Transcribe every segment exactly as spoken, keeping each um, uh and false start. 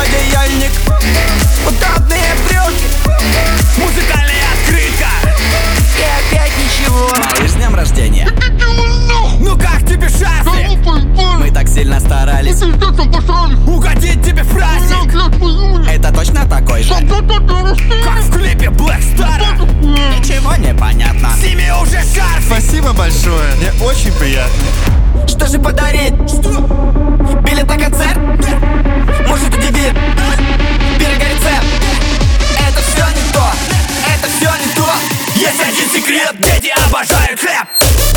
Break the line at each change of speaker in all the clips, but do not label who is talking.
холодильник, удобные брюки, музыкальная открытка. И опять ничего.
Малыш, с днем рождения.
Ну как тебе шарфик?
Мы так сильно старались
Угодить тебе в праздник.
Это точно такой же?
Как в клипе Black Star.
Ничего не понятно.
Сними уже шарфик.
Спасибо большое, мне очень приятно.
Что же подарить? Что? Билет на концерт? Может удивит? Берега рецепт. Это все не то, это все не то. Есть один секрет, дети обожают хлеб.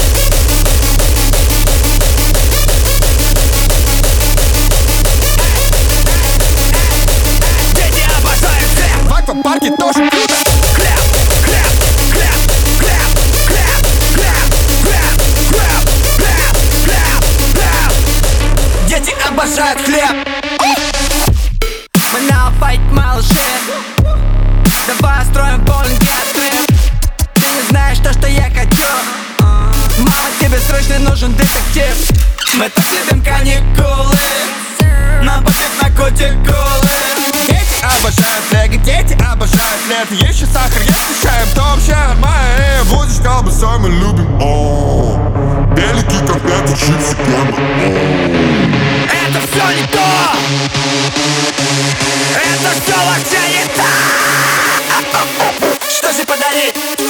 Дети обожают хлеб.
В аквапарке тоже круто.
Хлеб, хлеб, хлеб, хлеб, хлеб, хлеб, хлеб, хлеб, хлеб, хлеб, хлеб. Дети обожают хлеб. Мы на алфавит, малыши. Давай устроим боулинг и отрыв. Ты не знаешь то, что я хочу. Мама, тебе срочно нужен детектив. Мы так любим каникулы. Нам попить на кутикулы.
Дети обожают лего, дети обожают лето. Еще сахар, если чаем, то вообще нормально. Будешь колбасой, мы любим. О, белики, конфеты, чипсы, гамма.
Это все не то. Это все вообще не то. Что же подарить?